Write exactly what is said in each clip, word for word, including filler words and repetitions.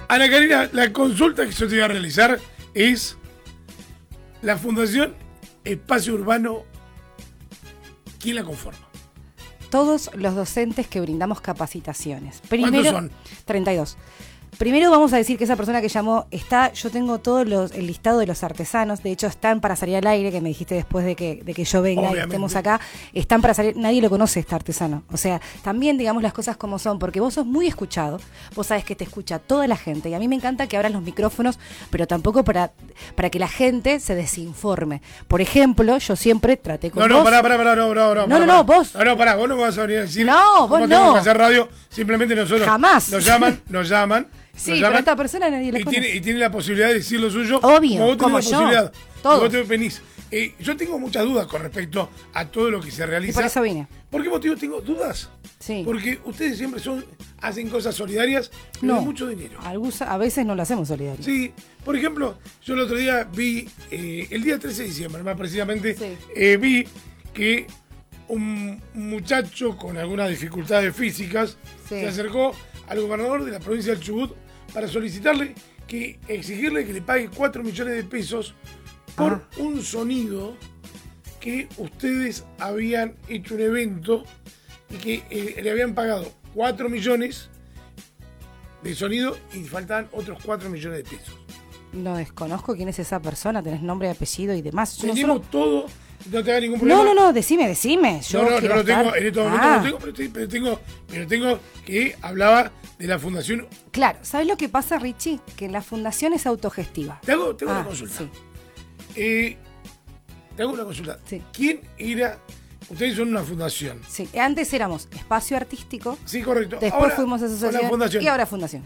Ana Karina, la consulta que yo te voy a realizar es la Fundación Espacio Urbano, ¿quién la conforma? Todos los docentes que brindamos capacitaciones. Primero, ¿cuántos son? treinta y dos. Primero vamos a decir que esa persona que llamó está, yo tengo todo los, el listado de los artesanos, de hecho están para salir al aire, que me dijiste después de que, de que yo venga Obviamente. y estemos acá, están para salir, nadie lo conoce este artesano, o sea, también digamos las cosas como son, porque vos sos muy escuchado, vos sabés que te escucha toda la gente, y a mí me encanta que abran los micrófonos, pero tampoco para, para que la gente se desinforme. Por ejemplo, yo siempre traté con no, vos... No, pará, pará, pará, no, no, no, no, no, no, vos... No, no, pará, vos no me vas a venir a decir... No, vos no. Tenemos que hacer radio, simplemente nosotros... Jamás. Nos llaman, nos llaman... Sí, pero a esta persona nadie le y conoce. tiene, y tiene la posibilidad de decir lo suyo. Obvio, como vos tenés como la yo. posibilidad. Todos. Vos te venís. Eh, yo tengo muchas dudas con respecto a todo lo que se realiza. Y por eso vine. ¿Por qué motivo tengo dudas? Sí. Porque ustedes siempre son hacen cosas solidarias, pero no. de mucho dinero. Algunos, a veces no lo hacemos solidario. Sí. Por ejemplo, yo el otro día vi, eh, el día trece de diciembre, más precisamente, sí. eh, vi que un muchacho con algunas dificultades físicas sí. se acercó al gobernador de la provincia del Chubut para solicitarle que, exigirle que le pague cuatro millones de pesos por ah. un sonido que ustedes habían hecho un evento y que eh, le habían pagado cuatro millones de sonido y faltaban otros cuatro millones de pesos. No desconozco quién es esa persona, tenés nombre, apellido y demás. Yo Tenemos no solo... todo, no te haga ningún problema. No, no, no, decime, decime. Yo no, no, no lo estar... tengo, en este momento ah. no lo tengo, pero, estoy, pero tengo, pero tengo que hablaba de la fundación. Claro, ¿sabes lo que pasa, Richie? Que la fundación es autogestiva. Te hago, te hago ah, una consulta. Sí. Eh, te hago una consulta. Sí. ¿Quién era? Ustedes son una fundación. Sí, antes éramos Espacio Artístico. Sí, correcto. Después ahora, fuimos asociación y ahora fundación.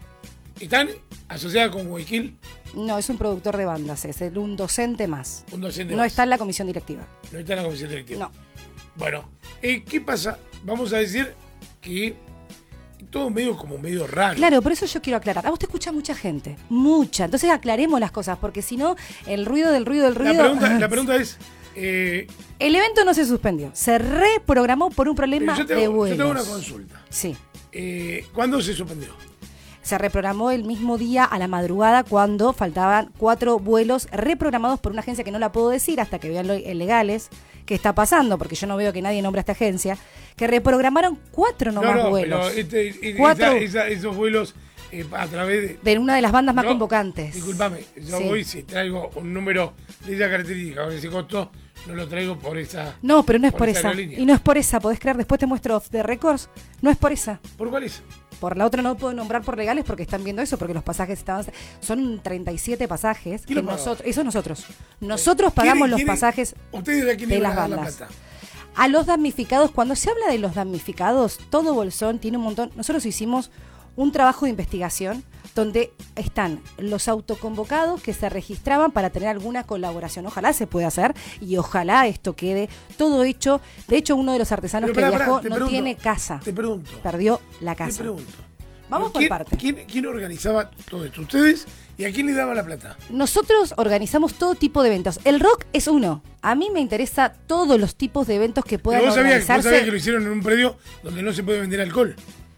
¿Están asociadas con Guayaquil? No, es un productor de bandas, es un docente más. Un docente No más. está en la comisión directiva. No está en la comisión directiva. No. Bueno, eh, ¿qué pasa? Vamos a decir que todo medio como medio raro. Claro, por eso yo quiero aclarar. A vos te escucha mucha gente, mucha. Entonces aclaremos las cosas, porque si no, el ruido del ruido del ruido... La pregunta, la pregunta es... Eh, el evento no se suspendió, se reprogramó por un problema yo te hago, de vuelos. Yo tengo una consulta. Sí. Eh, ¿Cuándo se suspendió? Se reprogramó el mismo día a la madrugada cuando faltaban cuatro vuelos reprogramados por una agencia que no la puedo decir hasta que vean lo legales que está pasando, porque yo no veo que nadie nombre a esta agencia, que reprogramaron cuatro nomás no, no, vuelos. Pero este, cuatro, esa, esa, esos vuelos eh, a través de... De una de las bandas más no, convocantes. Disculpame, yo sí. voy si traigo un número de esa característica con ese costo, no lo traigo por esa... No, pero no es por, por esa. esa y no es por esa, podés creer, después te muestro off the records, no es por esa. ¿Por cuál es? Por la otra no puedo nombrar por legales porque están viendo eso, porque los pasajes estaban... Son treinta y siete pasajes que nosotros... Eso nosotros. Nosotros pagamos los pasajes ¿Ustedes de, de las bandas. La a los damnificados, cuando se habla de los damnificados, todo Bolsón tiene un montón... Nosotros hicimos un trabajo de investigación donde están los autoconvocados que se registraban para tener alguna colaboración. Ojalá se pueda hacer y ojalá esto quede todo hecho. De hecho, uno de los artesanos Pero, que pará, viajó pará, no pregunto, tiene casa. Te pregunto. Perdió la casa. Te pregunto. Vamos ¿Quién, por parte. ¿quién, ¿Quién organizaba todo esto? ¿Ustedes? ¿Y a quién le daba la plata? Nosotros organizamos todo tipo de eventos. El rock es uno. A mí me interesa todos los tipos de eventos que puedan Pero vos sabías, organizarse. Vos sabías que lo hicieron en un predio donde no se puede vender alcohol.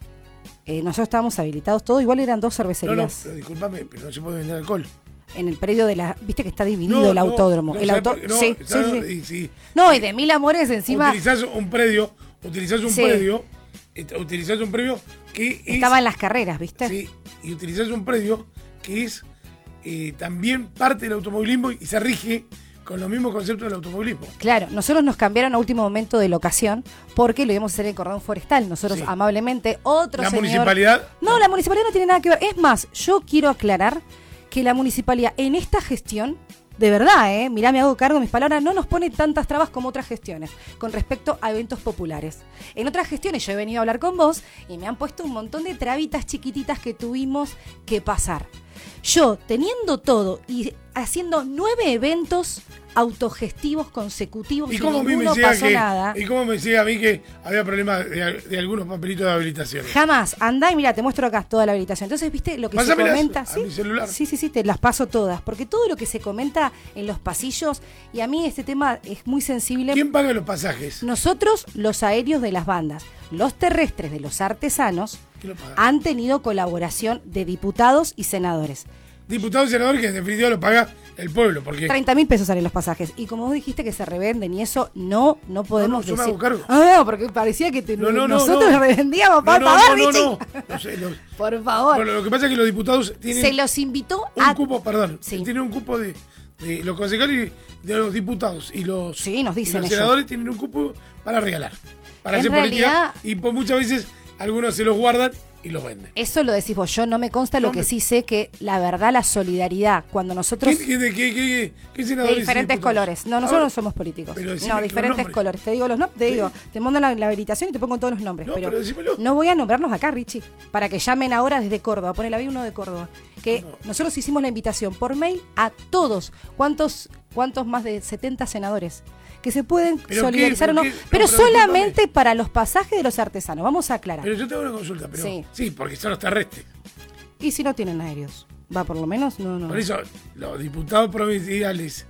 Eh, nosotros estábamos habilitados todos, igual eran dos cervecerías. No, no, pero discúlpame, pero no se puede vender alcohol. En el predio de la... Viste que está dividido no, el autódromo. No, el auto... no, sí, no, sí, no, sí. Y, sí. No, y de mil amores encima... Utilizás un predio, utilizás un sí. predio, utilizás un predio que es... Estaba en las carreras, ¿viste? Sí, y utilizás un predio que es eh, también parte del automovilismo y se rige con los mismos conceptos del automovilismo. Claro, nosotros nos cambiaron a último momento de locación porque lo íbamos a hacer en Cordón Forestal. Nosotros sí. amablemente, otro ¿La señor... municipalidad? No, la municipalidad no tiene nada que ver. Es más, yo quiero aclarar que la municipalidad en esta gestión, de verdad, eh, mirá, me hago cargo de mis palabras, no nos pone tantas trabas como otras gestiones con respecto a eventos populares. En otras gestiones yo he venido a hablar con vos y me han puesto un montón de trabitas chiquititas que tuvimos que pasar. Yo, teniendo todo y haciendo nueve eventos autogestivos consecutivos y y cómo ninguno me pasó que, nada. ¿Y cómo me decía a mí que había problemas de, de algunos papelitos de habilitación? Jamás. Andá y mira, te muestro acá toda la habilitación. Entonces, ¿viste lo que Pásamelas se comenta? a ¿Sí? mi celular. sí, sí, sí, te las paso todas. Porque todo lo que se comenta en los pasillos, y a mí este tema es muy sensible. ¿Quién paga los pasajes? Nosotros, los aéreos de las bandas, los terrestres de los artesanos, lo paga? Han tenido colaboración de diputados y senadores. Diputados y senadores que en definitiva lo paga el pueblo. Porque treinta mil pesos salen los pasajes. Y como vos dijiste que se revenden y eso, no, no podemos no, no, yo decir. me hago cargo. Ah, no, porque parecía que te, no, no, nosotros no, no. revendíamos no, para no, pagar, no, no, Richie. no. No sé, los, Por favor. Bueno, lo que pasa es que los diputados tienen se los invitó un a... cupo, perdón, Sí. tienen un cupo de, de los concejales y de los diputados y los, Sí, nos dicen y los ellos. senadores tienen un cupo para regalar, para En hacer realidad- política y por muchas veces algunos se los guardan y los venden. Eso lo decís vos, yo no me consta, lo No, que me- sí sé que la verdad, la solidaridad, cuando nosotros... ¿Qué, qué, qué, qué, qué, qué De senadores y diferentes diputados? colores. No, nosotros Ahora, no somos políticos. pero decime No, los diferentes nombres. colores. Te digo los nombres, te Sí. digo, te mando la, la habilitación y te pongo todos los nombres. No, pero pero decímelo. no voy a nombrarlos acá, Richie, para que llamen ahora desde Córdoba. Ponele, había uno de Córdoba. Que No. nosotros hicimos la invitación por mail a todos. ¿Cuántos, cuántos más de setenta senadores? Que se pueden ¿Pero solidarizar qué? o no. ¿Pero qué? No, Pero pero solamente discúlpame. para los pasajes de los artesanos. Vamos a aclarar. Pero yo tengo una consulta, pero Sí. sí, porque son los terrestres. ¿Y si no tienen aéreos? Va, por lo menos, no, no. Por eso, los diputados provinciales.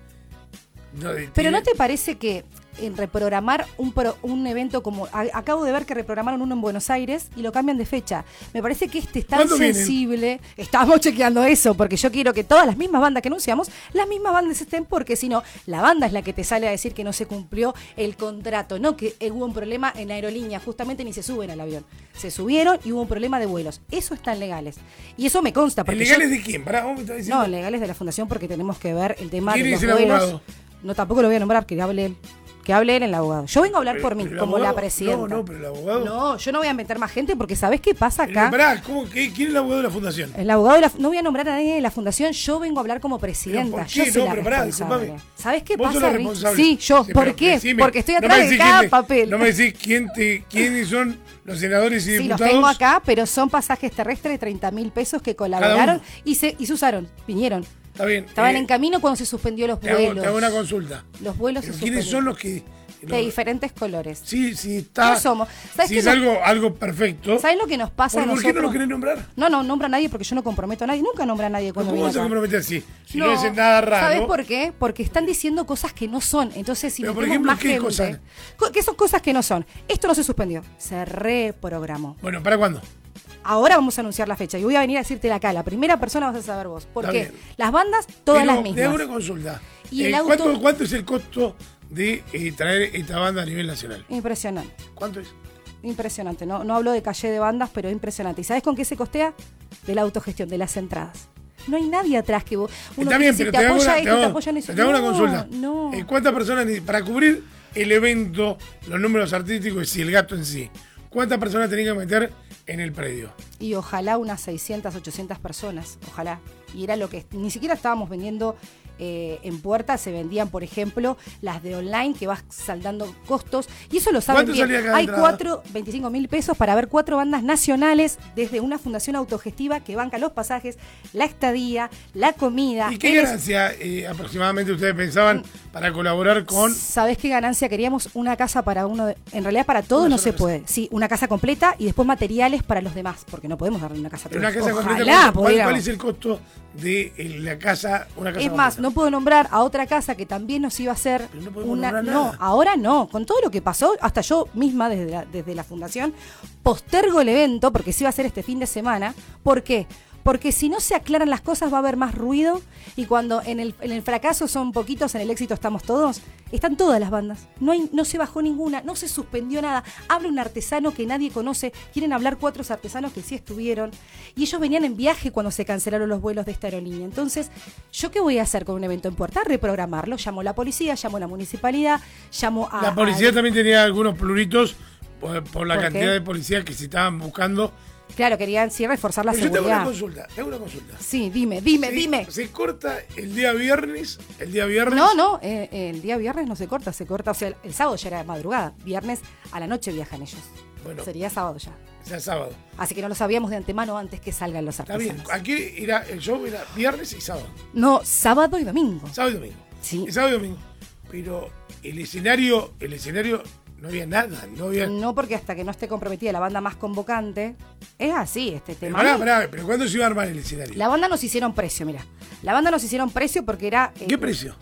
No, de- Pero ¿no tienen- te parece que en reprogramar un, pro- un evento como... a- acabo de ver que reprogramaron uno en Buenos Aires y lo cambian de fecha. Me parece que este es tan ¿Cuándo vienen? sensible. Estamos chequeando eso, porque yo quiero que todas las mismas bandas que anunciamos, las mismas bandas estén, porque si no, la banda es la que te sale a decir que no se cumplió el contrato, no que eh, hubo un problema en la aerolínea, justamente ni se suben al avión. Se subieron y hubo un problema de vuelos. Eso están legales. Y eso me consta. Porque ¿Legales yo- de quién? Pará, vos me estás diciendo. No, legales de la fundación, porque tenemos que ver el tema ¿Quién de los es el vuelos. abogado? No, tampoco lo voy a nombrar, que hable él. Que hable él, el abogado. Yo vengo a hablar Pero- por mí, pero el como la abogado- presidenta. No, no, pero el abogado. No, yo no voy a meter más gente porque ¿sabés qué pasa Pero acá? pará, ¿cómo, qué, ¿quién es el abogado de la fundación? El abogado de la, no voy a nombrar a nadie de la fundación, yo vengo a hablar como ¿Pero presidenta. por Yo qué? soy No, la pero pará, responsable. disculpame. ¿Sabés qué Vos sos pasa, la Rich? responsable. Sí, yo. Sí, ¿Por pero qué? decime, Porque estoy no me atrás de decís cada quién te- papel. No me decís quién te, quiénes son los senadores y Sí, los diputados. tengo acá, pero son pasajes terrestres de treinta mil pesos que colaboraron uno. y se, y se usaron, vinieron. Está bien. Estaban eh, en camino cuando se suspendió los te hago, vuelos. te hago una consulta. Los vuelos se Pero ¿quiénes suspendieron. son los que...? De los- diferentes colores. Sí, sí, está... No somos. ¿Sabés Si qué es no- algo, algo perfecto. ¿Sabes lo que nos pasa a ¿Por, ¿por qué nosotros? no lo querés nombrar? No, no, nombra a nadie porque yo no comprometo a nadie. Nunca nombra a nadie cuando ¿Cómo viene vas a acá. comprometer así? Si no, es nada raro. ¿Sabes por qué? Porque están diciendo cosas que no son. Entonces, si Pero, por metemos ejemplo, más ¿qué gente... cosas? Co- ¿Qué son cosas que no son? Esto no se suspendió. Se reprogramó. Bueno, ¿para cuándo? Ahora vamos a anunciar la fecha y voy a venir a decirte acá. La primera persona vas a saber vos. Está Porque bien. las bandas, todas Pero las te hago mismas. una consulta. Y el Eh, auto- ¿cuánto, ¿Cuánto es el costo de eh, traer esta banda a nivel nacional? Impresionante. ¿Cuánto es? Impresionante. No, no hablo de calle de bandas, pero impresionante. ¿Y sabes con qué se costea? De la autogestión, de las entradas. No hay nadie atrás que vos. Uno Está que bien, si pero te te hago apoya una, esto, te te hago- apoya en eso. te hago una No, consulta. No. Eh, ¿Cuántas personas, ne- para cubrir el evento, los números artísticos y el gasto en sí, cuántas personas tenían que meter en el predio? Y ojalá unas seiscientas, ochocientas personas, ojalá. Y era lo que ni siquiera estábamos vendiendo eh, en puerta, se vendían, por ejemplo, las de online que vas saldando costos. Y eso lo saben ¿Cuánto bien. salía cada Hay entrada? cuatro, veinticinco mil pesos para ver cuatro bandas nacionales desde una fundación autogestiva que banca los pasajes, la estadía, la comida. ¿Y qué el- ganancia eh, aproximadamente ustedes pensaban para colaborar con... ¿Sabés qué ganancia? Queríamos una casa para uno, de- en realidad para todos Una no sola se casa. puede. Sí, una casa completa y después materiales para los demás, porque no podemos darle una casa a Pero todos. una casa Ojalá completa, ¿cuál, cuál, pudiéramos. cuál es el costo de eh, la casa? Una casa Es más, completa? no puedo nombrar a otra casa que también nos iba a hacer Pero no podemos una. nombrar No, nada. ahora no. Con todo lo que pasó, hasta yo misma desde la, desde la fundación postergo el evento porque se iba a hacer este fin de semana. ¿Por qué? Porque si no se aclaran las cosas va a haber más ruido y cuando en el, en el fracaso son poquitos, en el éxito estamos todos, están todas las bandas. No hay, no se bajó ninguna, no se suspendió nada. Habla un artesano que nadie conoce, quieren hablar cuatro artesanos que sí estuvieron y ellos venían en viaje cuando se cancelaron los vuelos de esta aerolínea. Entonces, ¿yo qué voy a hacer con un evento en puerta? Reprogramarlo. Llamo a la policía, llamo a la municipalidad, llamo a... La policía a- también tenía algunos pluritos por, por la ¿Por cantidad qué? de policías que se estaban buscando. Claro, querían sí reforzar la Pero yo te hago una seguridad. consulta, te hago una consulta. Sí, dime, dime, Sí, dime. Se corta el día viernes, el día viernes. No, no, eh, eh, el día viernes no se corta, se corta, o sea, el, el sábado ya era de madrugada, viernes a la noche viajan ellos. Bueno. Sería sábado ya. O sea, sábado. Así que no lo sabíamos de antemano antes que salgan los Está bien. artesanos. Aquí era, el show era viernes y sábado. No, sábado y domingo. Sábado y domingo. Sí. Y sábado y domingo. Pero el escenario, el escenario no había nada, no había. No porque hasta que no esté comprometida la banda más convocante, es así este Pero tema. pará, pará, pero ¿cuándo se iba a armar el escenario? La banda nos hicieron precio, mira. La banda nos hicieron precio porque era... eh, ¿Qué precio?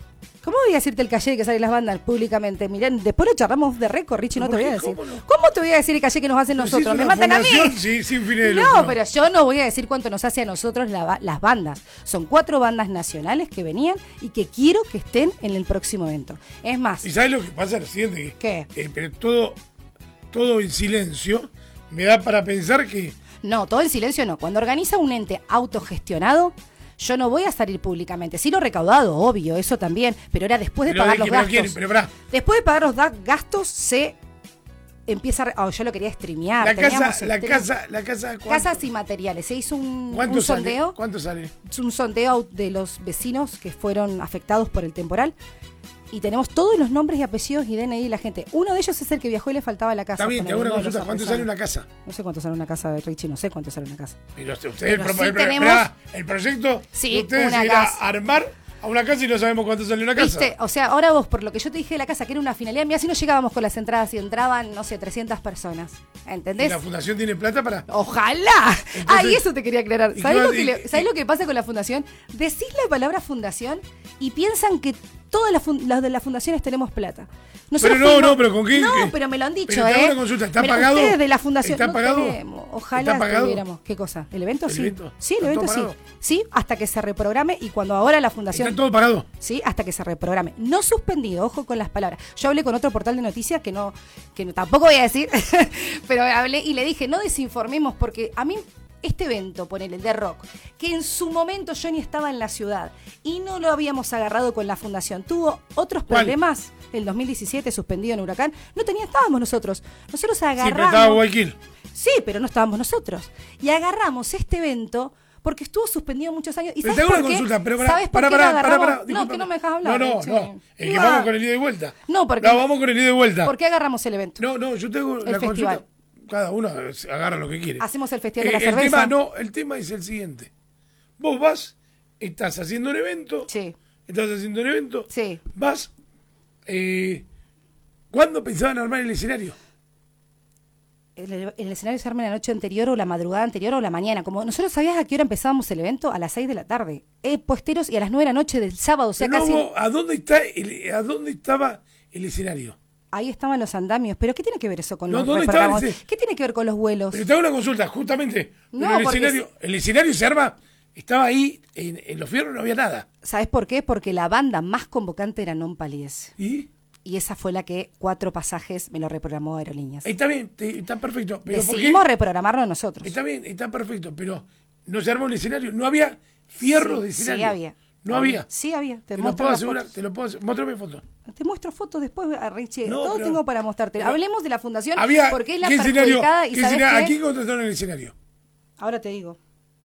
¿Cómo voy a decirte el calle que salen las bandas públicamente? Miren, después lo charlamos de récord, Richie, no te voy a decir. ¿Cómo, no? ¿Cómo te voy a decir el calle que nos hacen nosotros? Si ¿Me matan a mí? Sí, sin fines de no, lucro. pero yo no voy a decir cuánto nos hace a nosotros la, las bandas. Son cuatro bandas nacionales que venían y que quiero que estén en el próximo evento. Es más. ¿Y sabes lo que pasa? Lo siguiente. ¿Qué? Eh, pero todo, todo en silencio me da para pensar que... No, todo en silencio no. Cuando organiza un ente autogestionado, yo no voy a salir públicamente. Sí, lo recaudado, obvio, eso también. Pero era después de pero pagar de los que, gastos. Quieren, pero pará. Después de pagar los da- gastos, se empieza a... Oh, yo lo quería streamear. La Teníamos casa, la stream- casa, la casa... Casas y materiales. Se hizo un, ¿Cuánto un sale? sondeo. ¿Cuánto sale? Un sondeo de los vecinos que fueron afectados por el temporal. Y tenemos todos los nombres y apellidos y D N I de la gente. Uno de ellos es el que viajó y le faltaba la casa. Está bien, te hago una consulta. ¿Cuánto sale una casa? No sé cuánto sale una casa de Richie, no sé cuánto sale una casa. Pero ustedes, Pero el, sí el, tenemos... esperá, el proyecto sí, de ustedes una era casa. armar a una casa y no sabemos cuánto sale una casa. ¿Viste? O sea, ahora vos, por lo que yo te dije de la casa, que era una finalidad, mira, si no llegábamos con las entradas y entraban, no sé, trescientas personas. ¿Entendés? ¿Y la fundación tiene plata para...? ¡Ojalá! Entonces, ah, y eso te quería aclarar. ¿Sabés, lo que, le, ¿sabés lo que pasa con la fundación? Decís la palabra fundación y piensan que todas las los de las fundaciones tenemos plata. Nosotros pero no, fuimos, no, pero ¿con qué? No, qué? pero me lo han dicho, pero ¿eh? te hago una consulta, ¿está pero pagado? Ustedes de la fundación ¿Está no pagado? tenemos. Ojalá ¿Está pagado? estuviéramos. ¿Qué cosa? ¿El evento? ¿El sí. evento? Sí, el evento sí. Sí, hasta que se reprograme y cuando ahora la fundación... ¿Está todo pagado? Sí, hasta que se reprograme. No suspendido, ojo con las palabras. Yo hablé con otro portal de noticias que no, que no, tampoco voy a decir, pero hablé y le dije, no desinformemos porque a mí... Este evento, ponele, el de rock, que en su momento yo ni estaba en la ciudad y no lo habíamos agarrado con la fundación, tuvo otros problemas, el dos mil diecisiete suspendido en Huracán, no tenía, estábamos nosotros, nosotros agarramos... Sí, pero estaba Guayaquil. Sí, pero no estábamos nosotros. Y agarramos este evento porque estuvo suspendido muchos años. ¿Y pero sabes te hago por una qué? consulta, pero para, ¿Sabes por para, qué para, lo para, agarramos? para, No, que no me dejas hablar. No, no, che. no. El que Ah. vamos con el ida y vuelta. No, porque... No, vamos con el ida y vuelta. ¿Por qué agarramos el evento? No, no, yo tengo el la festival. consulta. Cada uno agarra lo que quiere. Hacemos el festival eh, de la el cerveza. Tema, no, el tema es el siguiente. Vos vas, estás haciendo un evento. Sí. Estás haciendo un evento. Sí. Vas. Eh, ¿Cuándo pensaban armar el escenario? El, el escenario se arma la noche anterior o la madrugada anterior o la mañana. Como nosotros sabías a qué hora empezábamos el evento, a las seis de la tarde. Eh, puesteros y a las nueve de la noche del sábado. O sea, Pero casi. no, ¿a dónde está el, a dónde estaba el escenario? Ahí estaban los andamios. ¿Pero qué tiene que ver eso con No, los ¿dónde reprogramos? estaba ese? ¿Qué tiene que ver con los vuelos? Pero te hago una consulta, justamente. No, pero el porque escenario, el escenario se arma, estaba ahí, en, en Los Fierros no había nada. ¿Sabes por qué? Porque la banda más convocante era Non Palidez. ¿Y? Y esa fue la que cuatro pasajes me lo reprogramó Aerolíneas. Está bien, te- está perfecto. Pero ¿por qué? Decidimos reprogramarlo nosotros. Está bien, está perfecto, pero no se armó el escenario. No había fierros Sí, de escenario. sí había. No había. Sí había. Te, Te lo muestro puedo las asegurar, fotos. te lo puedo asegurar. Muéstrame fotos. Te muestro fotos después, Richie. No, Todo pero- tengo para mostrarte. pero- Hablemos de la fundación Había, porque es la ¿qué escenario? perjudicada y ¿Qué ¿sabes escenario? qué? ¿A quién contrataron el escenario? Ahora te digo.